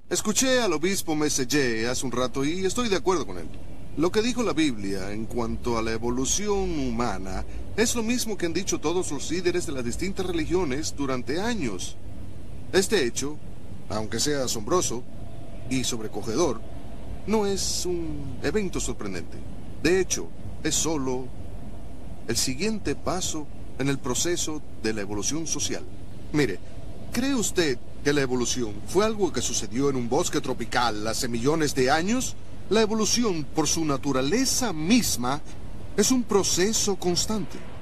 Escuché al obispo Messeye hace un rato y estoy de acuerdo con él. Lo que dijo la Biblia en cuanto a la evolución humana es lo mismo que han dicho todos los líderes de las distintas religiones durante años. Este hecho, aunque sea asombroso y sobrecogedor, no es un evento sorprendente. De hecho, es solo el siguiente paso en el proceso de la evolución social. Mire, ¿cree usted que la evolución fue algo que sucedió en un bosque tropical hace millones de años? La evolución, por su naturaleza misma, es un proceso constante.